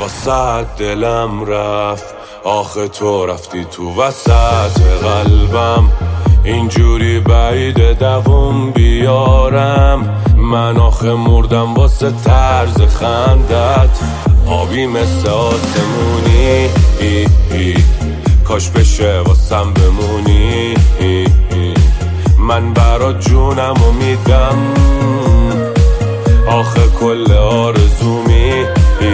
واسه دلم رفت، آخه تو رفتی تو وسط قلبم. اینجوری بعید دووم بیارم، من آخه مردم واسه طرز خندت. آبی مثل آسمونی، کاش بشه واسم بمونی. من برات جونمو میدم، آخه کل آرزومی.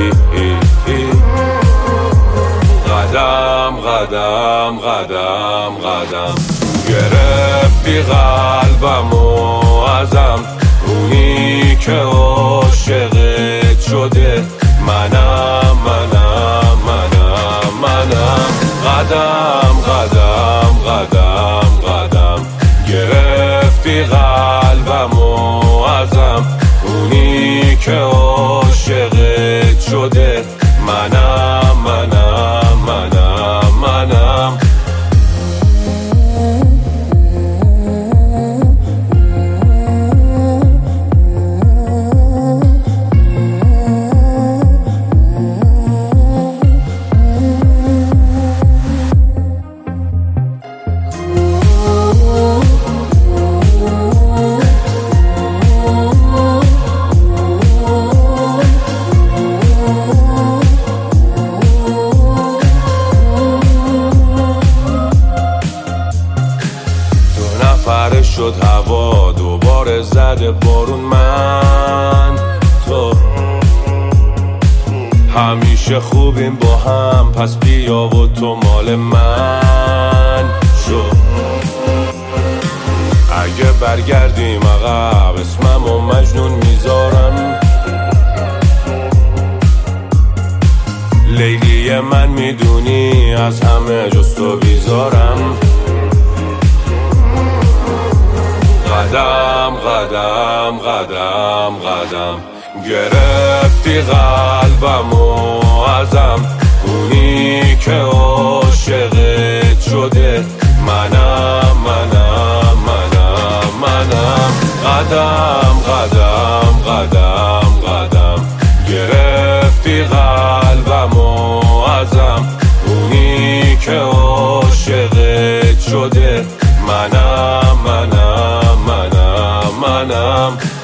قدم قدم قدم قدم گرفتی قلبمو ازم، اونی که عاشقت شده منم منم منم منم. قدم قدم قدم قدم گرفتی قلبمو ازم، اونی که عاشقت شده منم منم منم منم. شد هوا دوباره زده بارون، من تو همیشه خوبیم با هم، پس بیا و تو مال من شو. اگه برگردیم عقب اسممو مجنون میذارم، لیلی من میدونی از همه جز تو بیزارم. قدم قدم قدم قدم گرفتی قلبمو ازم، اونی که عاشقت شده منم منم منم منم. قدم قدم قدم قدم گرفتی قلبمو ازم، اونی که عاشقت شده منم منم منم منم.